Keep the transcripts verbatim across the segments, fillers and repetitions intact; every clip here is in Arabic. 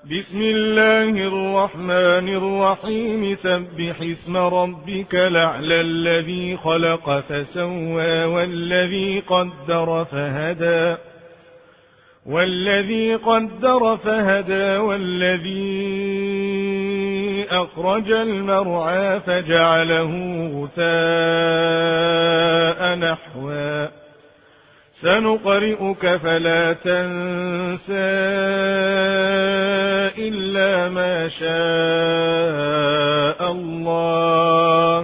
بسم الله الرحمن الرحيم سبح اسم ربك الأعلى الذي خلق فسوى والذي قدر فهدى والذي قدر فهدى والذي أخرج المرعى فجعله غثاء نحوا سنقرئك فلا تنسى إلا ما شاء الله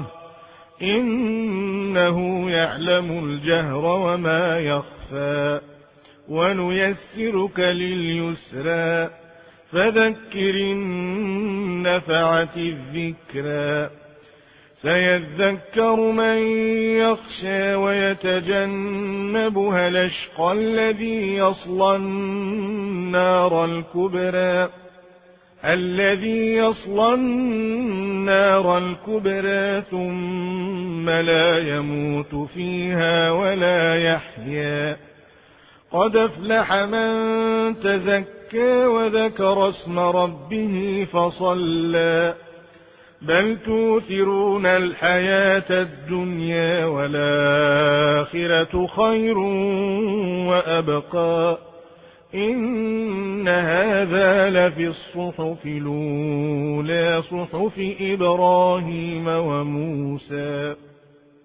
إنه يعلم الجهر وما يخفى ونيسرك لليسرى فذكر إن نفعت الذكرى سيذكر من يخشى ويتجنبها الأشقى الذي يصلى النار الكبرى الذي يصلى النار الكبرى ثم لا يموت فيها ولا يحيا قد أفلح من تزكى وذكر اسم ربه فصلى بل توثرون الحياة الدنيا والآخرة خير وأبقى إن هذا لفي الصحف الأولى صحف إبراهيم وموسى.